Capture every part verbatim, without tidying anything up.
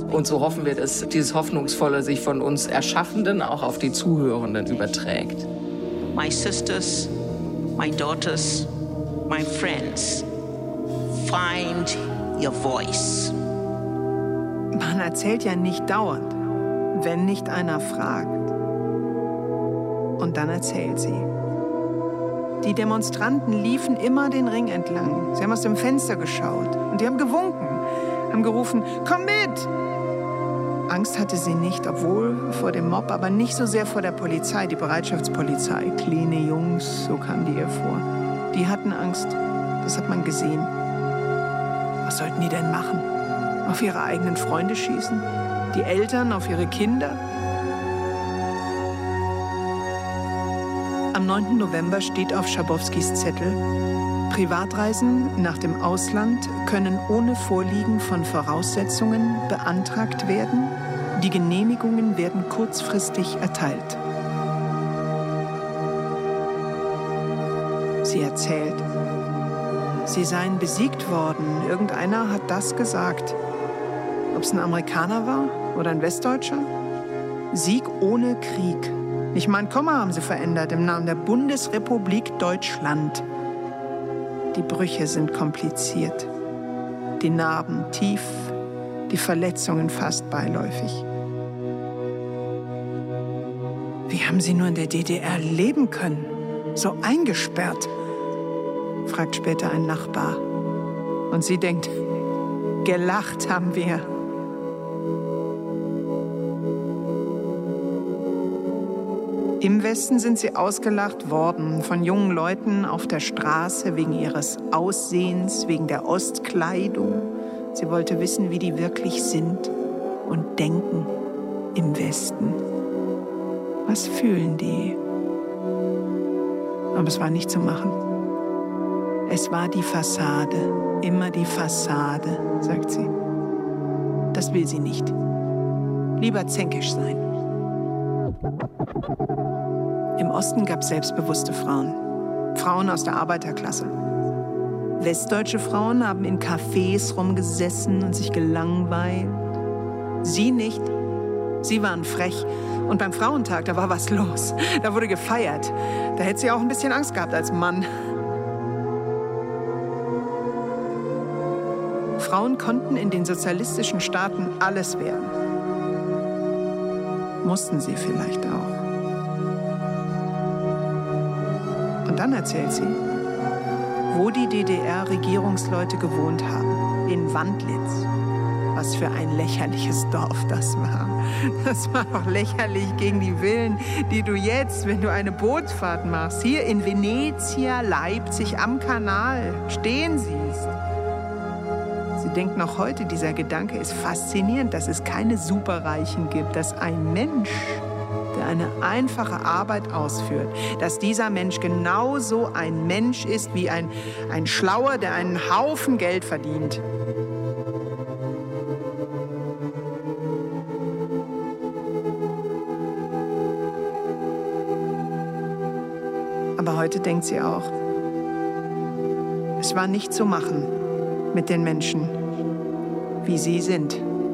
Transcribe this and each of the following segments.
Und so hoffen wir, dass dieses Hoffnungsvolle sich von uns Erschaffenden auch auf die Zuhörenden überträgt. My sisters, my daughters, my friends, find your voice. Man erzählt ja nicht dauernd, wenn nicht einer fragt. Und dann erzählt sie. Die Demonstranten liefen immer den Ring entlang. Sie haben aus dem Fenster geschaut und die haben gewunken, haben gerufen, komm mit! Angst hatte sie nicht, obwohl vor dem Mob, aber nicht so sehr vor der Polizei, die Bereitschaftspolizei. Kleine Jungs, so kamen die ihr vor. Die hatten Angst, das hat man gesehen. Was sollten die denn machen? Auf ihre eigenen Freunde schießen? Die Eltern auf ihre Kinder? Am neunten November steht auf Schabowskis Zettel: Privatreisen nach dem Ausland können ohne Vorliegen von Voraussetzungen beantragt werden. Die Genehmigungen werden kurzfristig erteilt. Sie erzählt, sie seien besiegt worden. Irgendeiner hat das gesagt. Ob es ein Amerikaner war oder ein Westdeutscher? Sieg ohne Krieg. Nicht mal ein Komma haben sie verändert im Namen der Bundesrepublik Deutschland. Die Brüche sind kompliziert, die Narben tief, die Verletzungen fast beiläufig. Wie haben Sie nur in der D D R leben können? So eingesperrt? Fragt später ein Nachbar. Und sie denkt, gelacht haben wir. Im Westen sind sie ausgelacht worden von jungen Leuten auf der Straße wegen ihres Aussehens, wegen der Ostkleidung. Sie wollte wissen, wie die wirklich sind und denken im Westen. Was fühlen die? Aber es war nicht zu machen. Es war die Fassade, immer die Fassade, sagt sie. Das will sie nicht. Lieber zänkisch sein. Im Osten gab es selbstbewusste Frauen. Frauen aus der Arbeiterklasse. Westdeutsche Frauen haben in Cafés rumgesessen und sich gelangweilt. Sie nicht. Sie waren frech. Und beim Frauentag, da war was los. Da wurde gefeiert. Da hätte sie auch ein bisschen Angst gehabt als Mann. Frauen konnten in den sozialistischen Staaten alles werden. Mussten sie vielleicht auch. Und dann erzählt sie, wo die D D R-Regierungsleute gewohnt haben. In Wandlitz. Was für ein lächerliches Dorf das war. Das war doch lächerlich gegen die Villen, die du jetzt, wenn du eine Bootsfahrt machst, hier in Venezia, Leipzig am Kanal stehen siehst. Sie denkt noch heute, dieser Gedanke ist faszinierend, dass es keine Superreichen gibt, dass ein Mensch, der eine einfache Arbeit ausführt, dass dieser Mensch genauso ein Mensch ist wie ein, ein Schlauer, der einen Haufen Geld verdient. Aber heute denkt sie auch, es war nicht zu machen mit den Menschen, wie sie sind.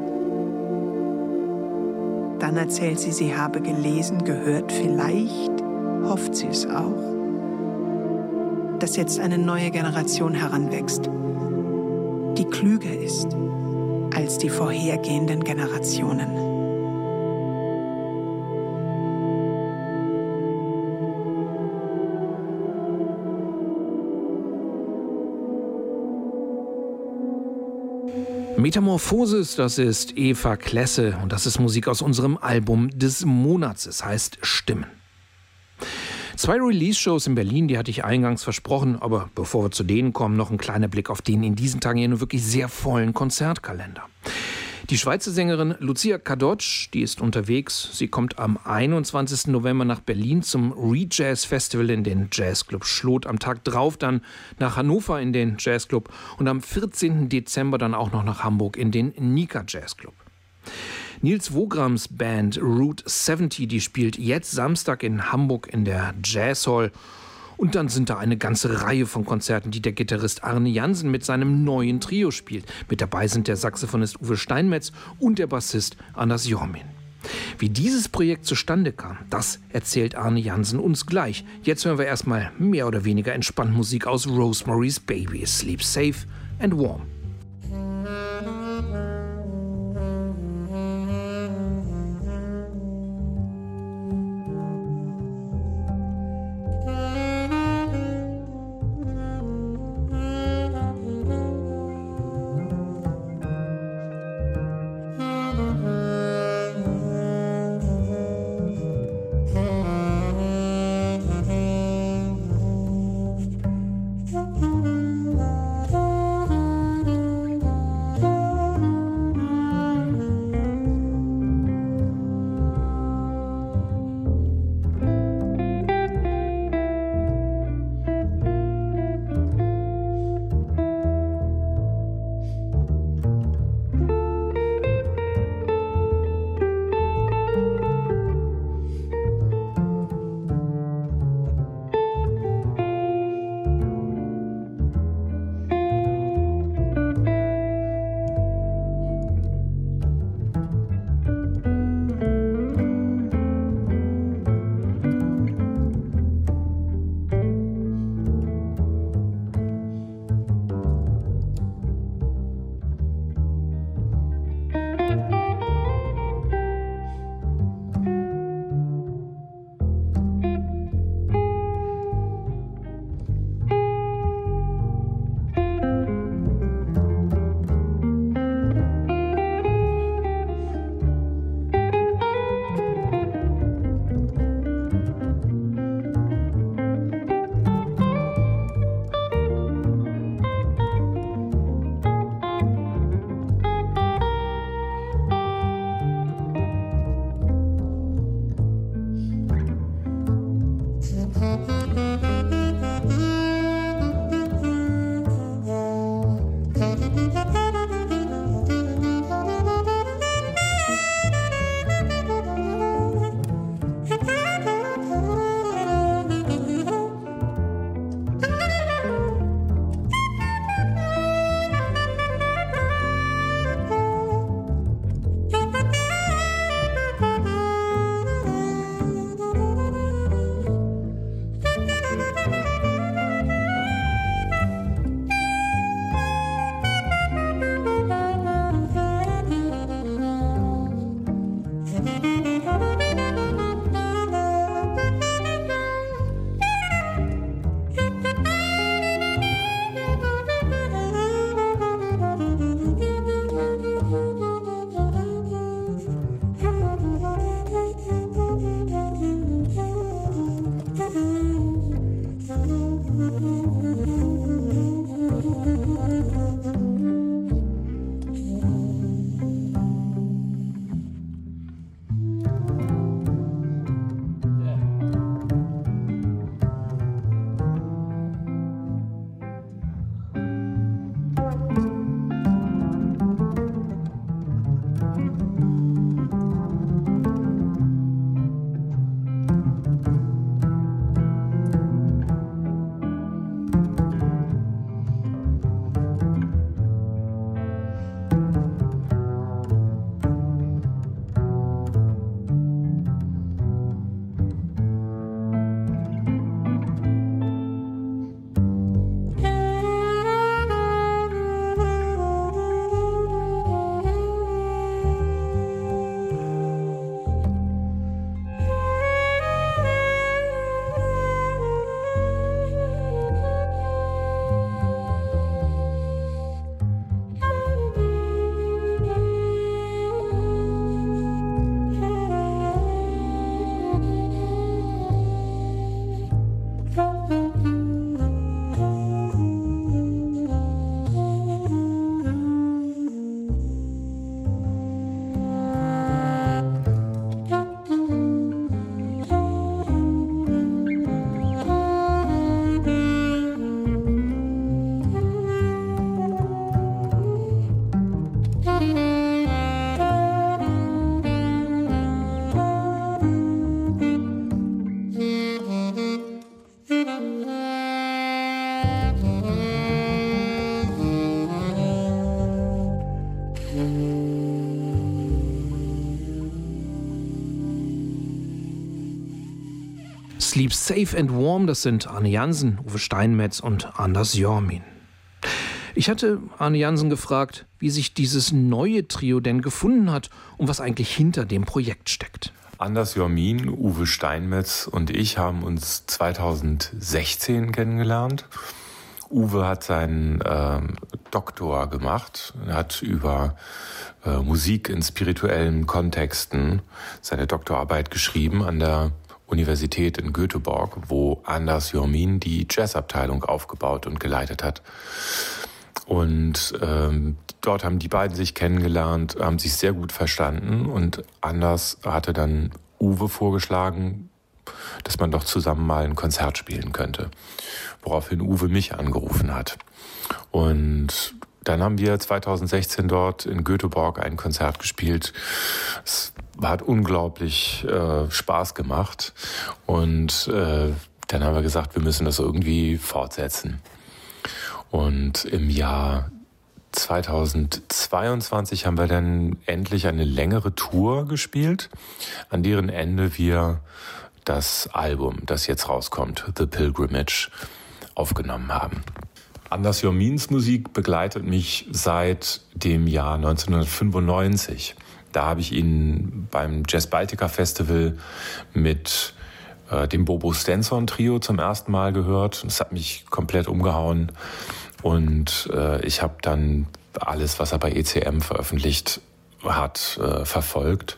Dann erzählt sie, sie habe gelesen, gehört, vielleicht hofft sie es auch, dass jetzt eine neue Generation heranwächst, die klüger ist als die vorhergehenden Generationen. Metamorphosis, das ist Eva Klesse und das ist Musik aus unserem Album des Monats. Es heißt Stimmen. Zwei Release-Shows in Berlin, die hatte ich eingangs versprochen, aber bevor wir zu denen kommen, noch ein kleiner Blick auf den in diesen Tagen hier nur wirklich sehr vollen Konzertkalender. Die Schweizer Sängerin Lucia Kadocz, die ist unterwegs. Sie kommt am einundzwanzigsten November nach Berlin zum Re-Jazz Festival in den Jazzclub Schlot. Am Tag drauf dann nach Hannover in den Jazzclub und am vierzehnten Dezember dann auch noch nach Hamburg in den Nika Jazzclub. Nils Wograms Band Route siebzig, die spielt jetzt Samstag in Hamburg in der Jazz Hall. Und dann sind da eine ganze Reihe von Konzerten, die der Gitarrist Arne Jansen mit seinem neuen Trio spielt. Mit dabei sind der Saxophonist Uwe Steinmetz und der Bassist Anders Jormin. Wie dieses Projekt zustande kam, das erzählt Arne Jansen uns gleich. Jetzt hören wir erstmal mehr oder weniger entspannt Musik aus Rosemary's Baby. Sleep safe and warm. Sleep Safe and Warm, das sind Arne Jansen, Uwe Steinmetz und Anders Jormin. Ich hatte Arne Jansen gefragt, wie sich dieses neue Trio denn gefunden hat und was eigentlich hinter dem Projekt steckt. Anders Jormin, Uwe Steinmetz und ich haben uns zweitausendsechzehn kennengelernt. Uwe hat seinen äh, Doktor gemacht, er hat über äh, Musik in spirituellen Kontexten seine Doktorarbeit geschrieben an der Universität in Göteborg, wo Anders Jormin die Jazzabteilung aufgebaut und geleitet hat. Und ähm, dort haben die beiden sich kennengelernt, haben sich sehr gut verstanden und Anders hatte dann Uwe vorgeschlagen, dass man doch zusammen mal ein Konzert spielen könnte, woraufhin Uwe mich angerufen hat. Und dann haben wir zweitausendsechzehn dort in Göteborg ein Konzert gespielt. Es hat unglaublich äh, Spaß gemacht und äh, dann haben wir gesagt, wir müssen das irgendwie fortsetzen. Und im Jahr zweitausendzweiundzwanzig haben wir dann endlich eine längere Tour gespielt, an deren Ende wir das Album, das jetzt rauskommt, The Pilgrimage, aufgenommen haben. Anders Jormins Musik begleitet mich seit dem Jahr neunzehnhundertfünfundneunzig. Da habe ich ihn beim Jazz Baltica Festival mit äh, dem Bobo Stenson Trio zum ersten Mal gehört. Das hat mich komplett umgehauen. Und äh, ich habe dann alles, was er bei E C M veröffentlicht hat, äh, verfolgt.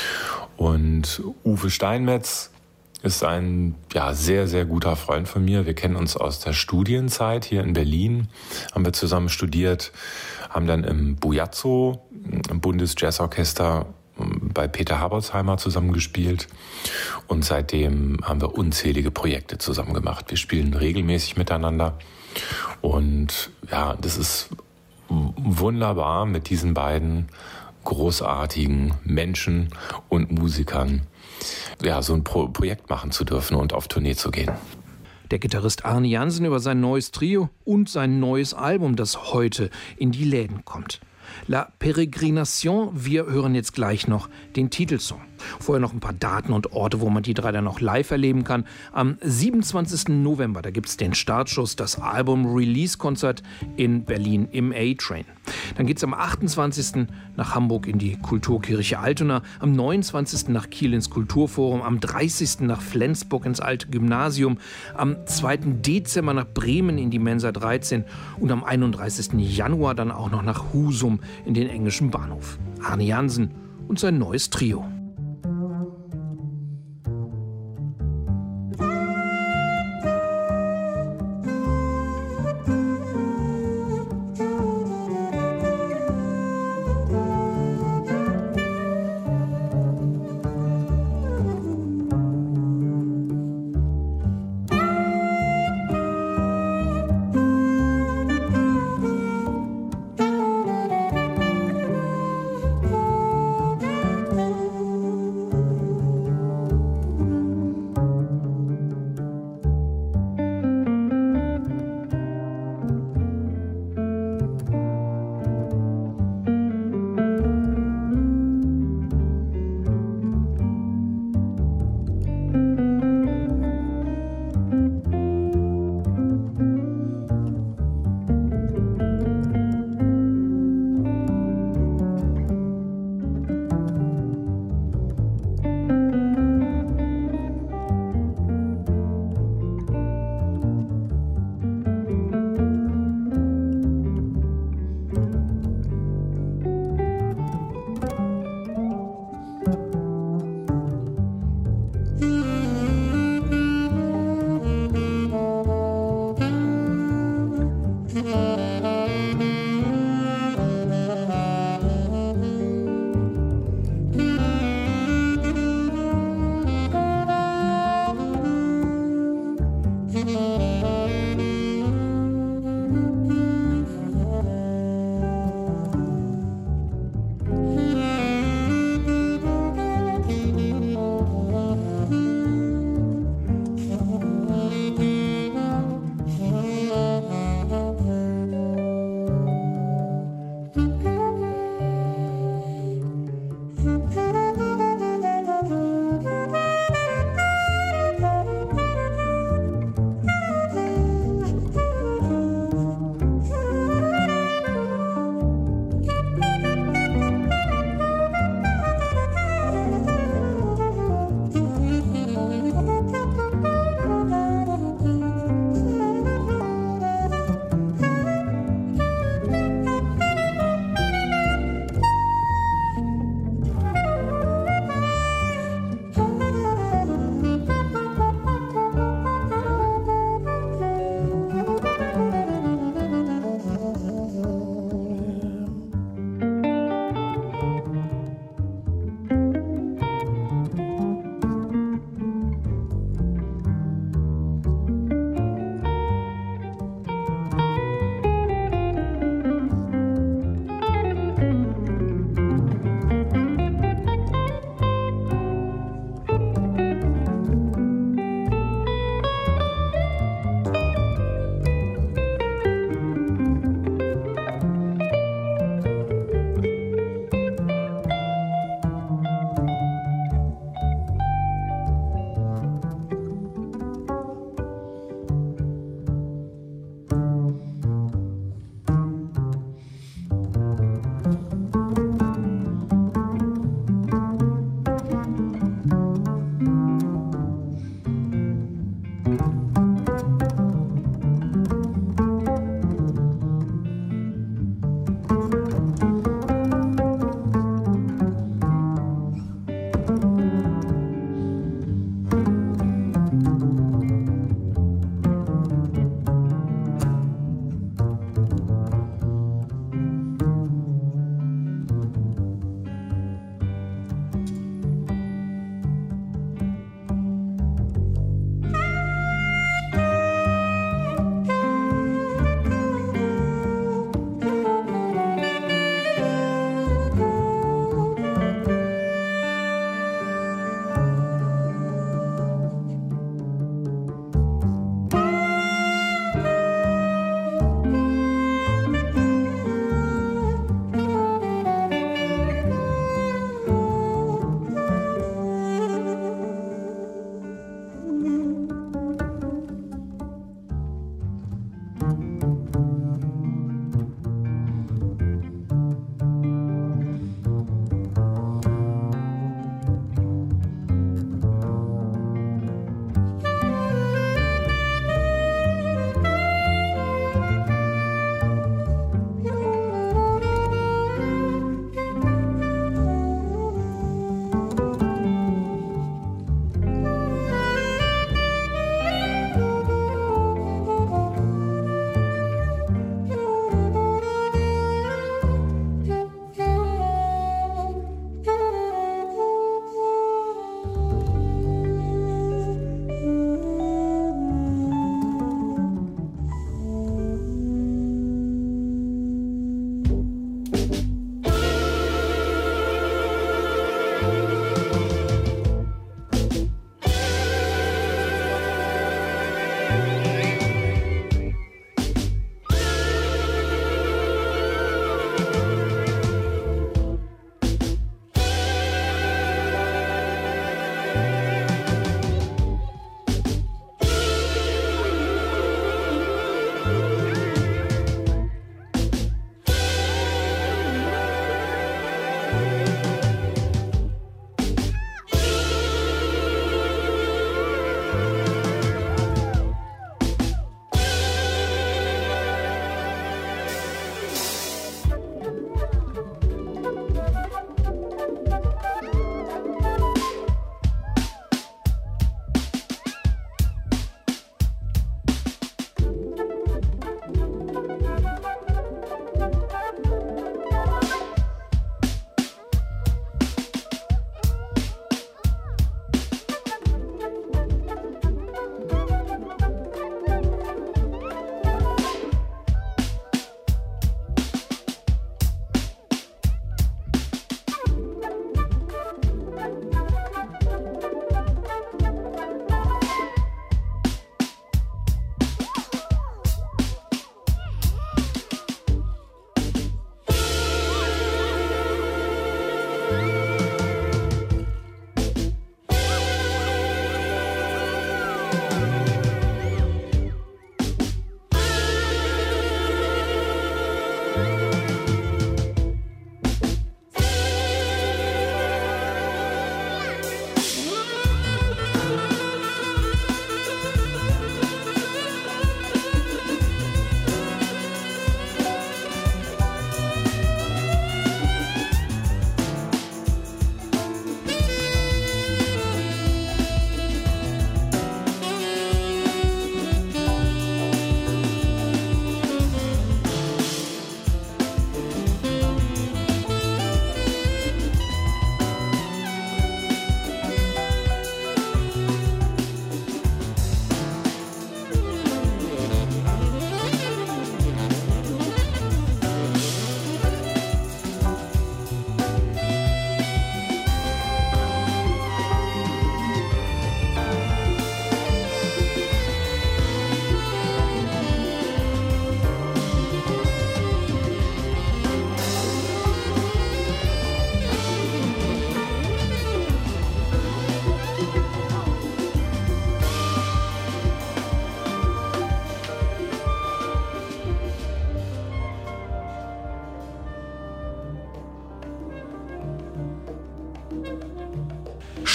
Und Uwe Steinmetz ist ein ja, sehr, sehr guter Freund von mir. Wir kennen uns aus der Studienzeit hier in Berlin, haben wir zusammen studiert, haben dann im Bujazzo, im Bundesjazzorchester bei Peter Habersheimer zusammen gespielt und seitdem haben wir unzählige Projekte zusammen gemacht. Wir spielen regelmäßig miteinander und ja, das ist wunderbar, mit diesen beiden großartigen Menschen und Musikern ja, so ein Pro- Projekt machen zu dürfen und auf Tournee zu gehen. Der Gitarrist Arne Jansen über sein neues Trio und sein neues Album, das heute in die Läden kommt. La Pérégrination, wir hören jetzt gleich noch den Titelsong. Vorher noch ein paar Daten und Orte, wo man die drei dann noch live erleben kann. Am siebenundzwanzigsten November, da gibt es den Startschuss, das Album-Release-Konzert in Berlin im A-Train. Dann geht es am achtundzwanzigsten nach Hamburg in die Kulturkirche Altona, am neunundzwanzigsten nach Kiel ins Kulturforum, am dreißigsten nach Flensburg ins Alte Gymnasium, am zweiten Dezember nach Bremen in die Mensa dreizehn und am einunddreißigsten Januar dann auch noch nach Husum in den englischen Bahnhof. Arne Jansen und sein neues Trio.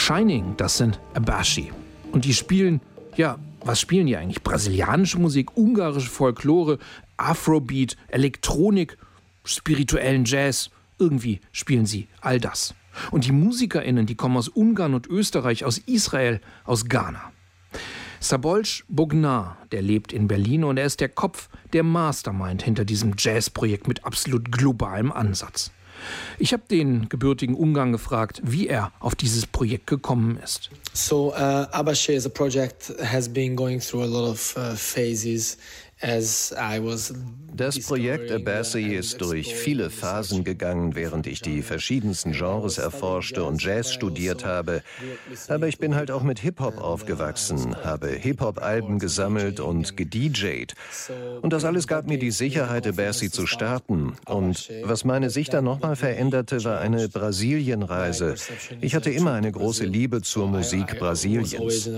Shining, das sind Abashi. Und die spielen, ja, was spielen die eigentlich? Brasilianische Musik, ungarische Folklore, Afrobeat, Elektronik, spirituellen Jazz. Irgendwie spielen sie all das. Und die MusikerInnen, die kommen aus Ungarn und Österreich, aus Israel, aus Ghana. Szabolcs Bognar, der lebt in Berlin und er ist der Kopf, der Mastermind hinter diesem Jazzprojekt mit absolut globalem Ansatz. Ich habe den gebürtigen Ungarn gefragt, wie er auf dieses Projekt gekommen ist. So, uh, Abashi as a project has been going through a lot of uh, phases. Das Projekt Abashi ist durch viele Phasen gegangen, während ich die verschiedensten Genres erforschte und Jazz studiert habe. Aber ich bin halt auch mit Hip-Hop aufgewachsen, habe Hip-Hop-Alben gesammelt und gedee jayt. Und das alles gab mir die Sicherheit, Abashi zu starten. Und was meine Sicht dann nochmal veränderte, war eine Brasilienreise. Ich hatte immer eine große Liebe zur Musik Brasiliens.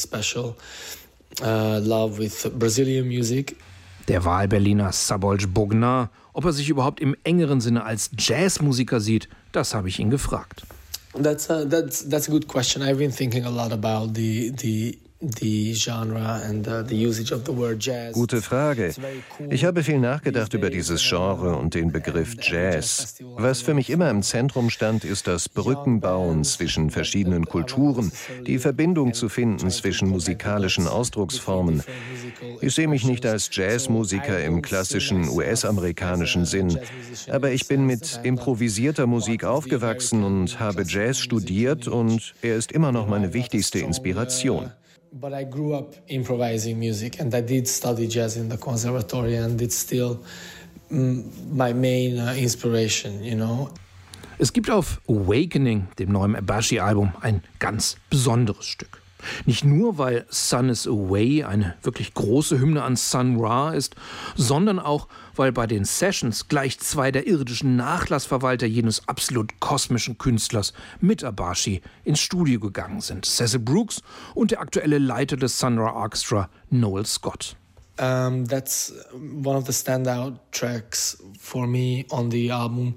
Uh, love with Brazilian music. Der Wahlberliner Szabolcs Bognar, ob er sich überhaupt im engeren Sinne als Jazzmusiker sieht, das habe ich ihn gefragt. That's a, that's that's a good question. I've been thinking a lot about the the the genre and uh, the usage of the word jazz. Gute Frage. Ich habe viel nachgedacht über dieses Genre und den Begriff Jazz. Was für mich immer im Zentrum stand, ist das Brückenbauen zwischen verschiedenen Kulturen, die Verbindung zu finden zwischen musikalischen Ausdrucksformen. Ich sehe mich nicht als Jazzmusiker im klassischen U S-amerikanischen Sinn, aber ich bin mit improvisierter Musik aufgewachsen und habe Jazz studiert und er ist immer noch meine wichtigste Inspiration. But I grew up improvising music and I did study jazz in the conservatory and it's still mm, my main uh, inspiration, you know. Es gibt auf Awakening, dem neuen Abashi-Album, ein ganz besonderes Stück. Nicht nur, weil Sun is Away eine wirklich große Hymne an Sun Ra ist, sondern auch, weil bei den Sessions gleich zwei der irdischen Nachlassverwalter jenes absolut kosmischen Künstlers mit Abashi ins Studio gegangen sind. Cecil Brooks und der aktuelle Leiter des Sun Ra Orchestra, Noel Scott. Um, that's one of the standout tracks for me on the album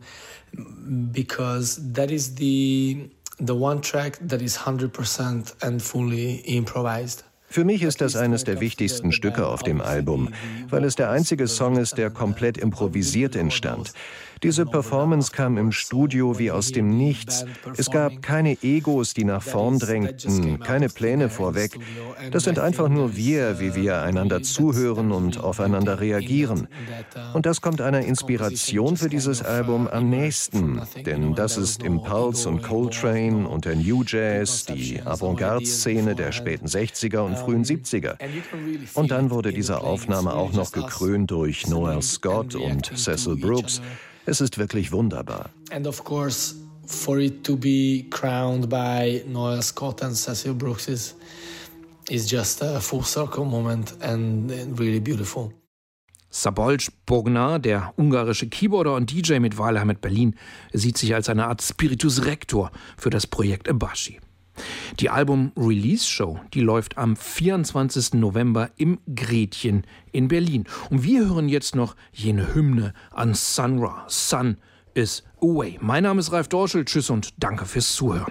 because that is the the one track that is one hundred percent and fully improvised. Für mich ist das eines der wichtigsten Stücke auf dem Album, weil es der einzige Song ist, der komplett improvisiert entstand. Diese Performance kam im Studio wie aus dem Nichts. Es gab keine Egos, die nach vorn drängten, keine Pläne vorweg. Das sind einfach nur wir, wie wir einander zuhören und aufeinander reagieren. Und das kommt einer Inspiration für dieses Album am nächsten. Denn das ist Impulse und Coltrane und der New Jazz, die Avantgarde-Szene der späten sechziger und frühen siebziger. Und dann wurde diese Aufnahme auch noch gekrönt durch Noel Scott und Cecil Brooks. Es ist wirklich wunderbar. And of course, for it to be crowned by Noel Scott and Cecil Brooks is, is just a full circle moment and really beautiful. Szabolcs Bognar, der ungarische Keyboarder und D J mit Wahlheimat Berlin, sieht sich als eine Art Spiritus Rector für das Projekt Abashi. Die Album-Release-Show, die läuft am vierundzwanzigsten November im Gretchen in Berlin. Und wir hören jetzt noch jene Hymne an Sun Ra. Sun is Away. Mein Name ist Ralf Dorschel. Tschüss und danke fürs Zuhören.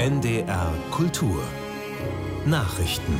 N D R Kultur Nachrichten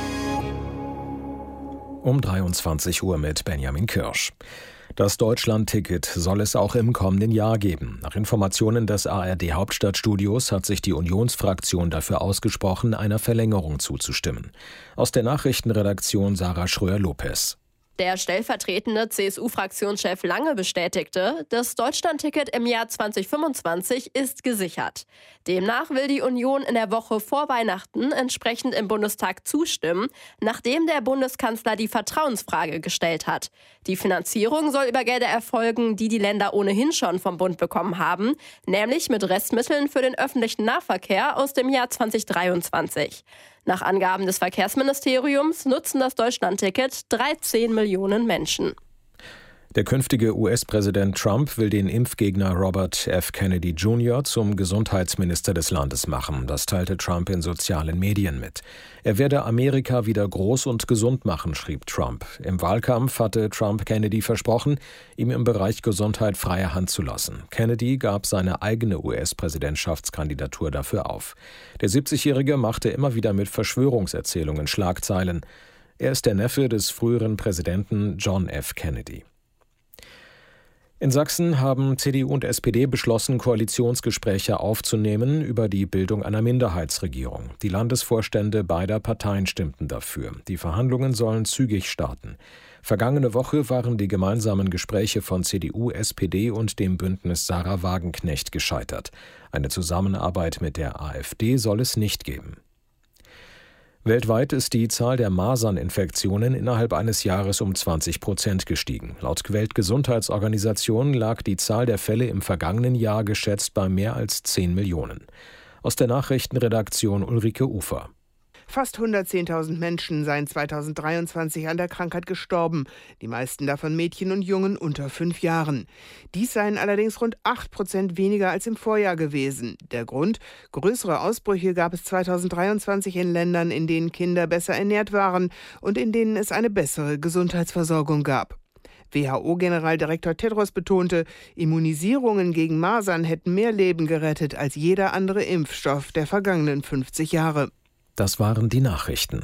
um dreiundzwanzig Uhr mit Benjamin Kirsch. Das Deutschland-Ticket soll es auch im kommenden Jahr geben. Nach Informationen des A R D-Hauptstadtstudios hat sich die Unionsfraktion dafür ausgesprochen, einer Verlängerung zuzustimmen. Aus der Nachrichtenredaktion Sarah Schröer-Lopez. Der stellvertretende C S U-Fraktionschef Lange bestätigte, das Deutschland-Ticket im Jahr zweitausendfünfundzwanzig ist gesichert. Demnach will die Union in der Woche vor Weihnachten entsprechend im Bundestag zustimmen, nachdem der Bundeskanzler die Vertrauensfrage gestellt hat. Die Finanzierung soll über Gelder erfolgen, die die Länder ohnehin schon vom Bund bekommen haben, nämlich mit Restmitteln für den öffentlichen Nahverkehr aus dem Jahr zweitausenddreiundzwanzig. Nach Angaben des Verkehrsministeriums nutzen das Deutschland-Ticket dreizehn Millionen Menschen. Der künftige U S-Präsident Trump will den Impfgegner Robert F. Kennedy Junior zum Gesundheitsminister des Landes machen. Das teilte Trump in sozialen Medien mit. Er werde Amerika wieder groß und gesund machen, schrieb Trump. Im Wahlkampf hatte Trump Kennedy versprochen, ihm im Bereich Gesundheit freie Hand zu lassen. Kennedy gab seine eigene U S-Präsidentschaftskandidatur dafür auf. Der siebzigjährige machte immer wieder mit Verschwörungserzählungen Schlagzeilen. Er ist der Neffe des früheren Präsidenten John F. Kennedy. In Sachsen haben C D U und S P D beschlossen, Koalitionsgespräche aufzunehmen über die Bildung einer Minderheitsregierung. Die Landesvorstände beider Parteien stimmten dafür. Die Verhandlungen sollen zügig starten. Vergangene Woche waren die gemeinsamen Gespräche von C D U, S P D und dem Bündnis Sarah Wagenknecht gescheitert. Eine Zusammenarbeit mit der AfD soll es nicht geben. Weltweit ist die Zahl der Maserninfektionen innerhalb eines Jahres um zwanzig Prozent gestiegen. Laut Weltgesundheitsorganisation lag die Zahl der Fälle im vergangenen Jahr geschätzt bei mehr als zehn Millionen. Aus der Nachrichtenredaktion Ulrike Ufer. Fast hundertzehntausend Menschen seien zweitausenddreiundzwanzig an der Krankheit gestorben, die meisten davon Mädchen und Jungen unter fünf Jahren. Dies seien allerdings rund acht Prozent weniger als im Vorjahr gewesen. Der Grund? Größere Ausbrüche gab es zweitausenddreiundzwanzig in Ländern, in denen Kinder besser ernährt waren und in denen es eine bessere Gesundheitsversorgung gab. W H O-Generaldirektor Tedros betonte, Immunisierungen gegen Masern hätten mehr Leben gerettet als jeder andere Impfstoff der vergangenen fünfzig Jahre. Das waren die Nachrichten.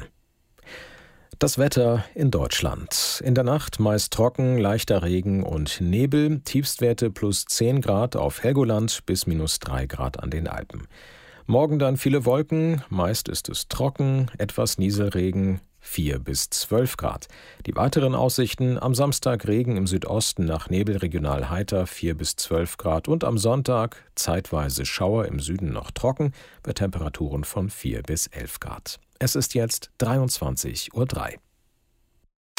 Das Wetter in Deutschland. In der Nacht meist trocken, leichter Regen und Nebel, Tiefstwerte plus zehn Grad auf Helgoland bis minus drei Grad an den Alpen. Morgen dann viele Wolken, meist ist es trocken, etwas Nieselregen, vier bis zwölf Grad. Die weiteren Aussichten: am Samstag Regen im Südosten, nach Nebel regional heiter, vier bis zwölf Grad. Und am Sonntag zeitweise Schauer, im Süden noch trocken, bei Temperaturen von vier bis elf Grad. Es ist jetzt dreiundzwanzig Uhr drei.